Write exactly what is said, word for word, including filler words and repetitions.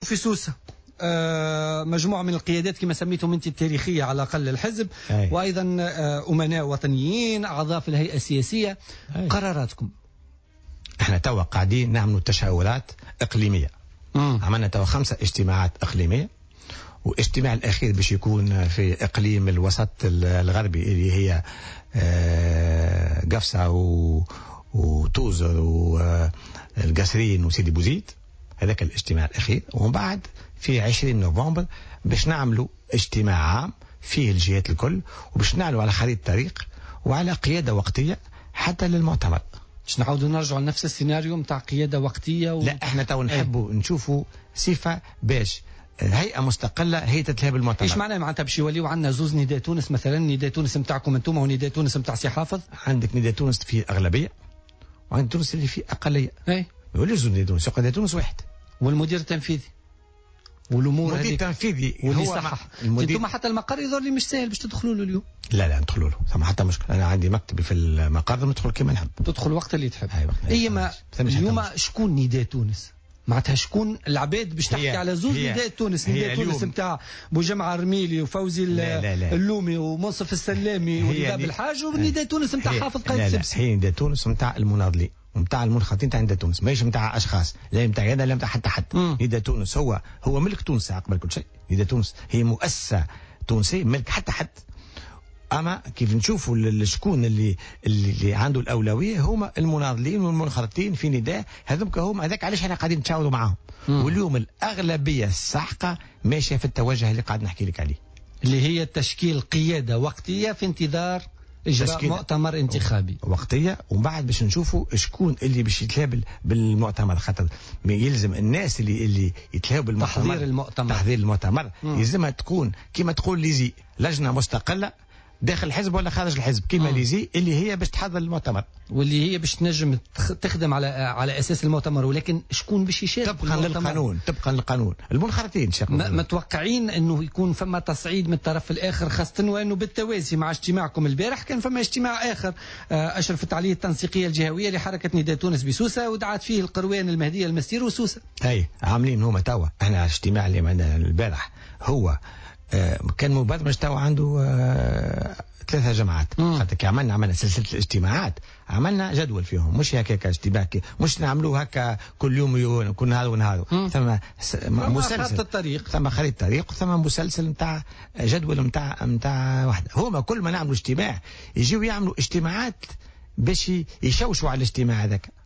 في سوسة آه مجموعة من القيادات كما سميتهم انت التاريخية على الأقل الحزب، أي. وأيضا آه أمناء وطنيين أعضاء في الهيئة السياسية. أي. قراراتكم؟ احنا توا قاعدين نعملوا تشاورات إقليمية. مم. عملنا توا خمسة اجتماعات إقليمية، واجتماع الأخير باش يكون في إقليم الوسط الغربي اللي هي آه قفصة وتوزر والقصرين وسيدي بوزيد. هذاك الاجتماع الأخير. ومن بعد في عشرين نوفمبر باش نعملوا اجتماع عام فيه الجهات الكل، وباش نعملوا على خريطة طريق وعلى قيادة وقتية حتى للمؤتمر. باش نعاودوا نرجعوا لنفس السيناريو نتاع قيادة وقتية و... لا احنا تو نحبوا نشوفوا صفة باش هيئة مستقلة هي تتلهب المؤتمر. ايش معناه معناتها باش يوليو عندنا زوز نداء تونس مثلا، نداء تونس نتاعكم انتم ونداء تونس نتاع سي حافظ؟ عندك نداء تونس فيه أغلبية وعندك تونس اللي فيه أقلية. اي ما يوليش زوز نداء تونس، نداء تونس واحد. والمدير التنفيذي والامور هذيك، المدير التنفيذي هو صح. انتم حتى المقر يظهر لي مش سهل باش تدخلوا له اليوم. لا لا ندخلوا له، ثم حتى مشكل. انا عندي مكتبي في المقر ندخل كيما نحب. تدخل وقت اللي تحب. اي ما اليوم شكون نداء تونس؟ معناتها شكون العباد باش تحكي على زوج نداء تونس؟ نداء تونس نتاع بوجمعة الرميلي وفوزي لا لا لا. اللومي ومنصف السلامي ولباب الحاج، ونداء تونس نتاع حافظ قايد سبسي. هي نداء تونس نتاع المناضلين ومتاع المنخرطين تاع نداء تونس، ماهيش نتاع اشخاص، لا نتاع هذا لا نتاع حتى حد. نداء تونس هو هو ملك تونس قبل كل شيء. نداء تونس هي مؤسسة تونسية ملك حتى حد. اما كيف نشوفوا الشكون اللي اللي عنده الاولويه هما المناضلين والمنخرطين في نداء هذوك هم. هذاك علاش احنا قاعدين نتشاوروا معاهم. واليوم الاغلبيه الساحقه ماشيه في التوجه اللي قاعد نحكي لك عليه، اللي هي تشكيل قياده وقتيه في انتظار اجراء مؤتمر انتخابي وقتيه. ومن بعد باش نشوفوا شكون اللي باش يتلاب بالمؤتمر، خاطر يلزم الناس اللي اللي يتلاوبوا بالمؤتمر تحضير المؤتمر تحضير المؤتمر يلزمها تكون كما تقول ليزي لجنه مستقله داخل الحزب ولا خارج الحزب كيما ليزي اللي هي باش تحضر المؤتمر، واللي هي باش تنجم تخدم على على اساس المؤتمر. ولكن شكون باش يشارك طبقا للقانون؟ طبقا للقانون المنخرطين. ما متوقعين انه يكون فما تصعيد من الطرف الاخر، خاصه وانه بالتوازي مع اجتماعكم البارح كان فما اجتماع اخر اشرفت عليه التنسيقيه الجهويه لحركه نداء تونس بسوسه، ودعت فيه القروان المهديه المسير وسوسه. اي عاملين هما توا. احنا الاجتماع اللي عندنا البارح هو آه كان مبادرة توا عنده آه ثلاثة جماعات. خاطر كي عملنا عملنا سلسلة الاجتماعات عملنا جدول فيهم، مش هكاك اجتماع مش نعملوه هكا كل يوم كل نهار ونهار. ثم مسلسل خط الطريق، ثم خريطة طريق، ثم مسلسل نتاع جدول نتاع نتاع واحدة. هما كل ما نعملوا اجتماع يجيو يعملوا اجتماعات باش يشوشوا على الاجتماع هذاك.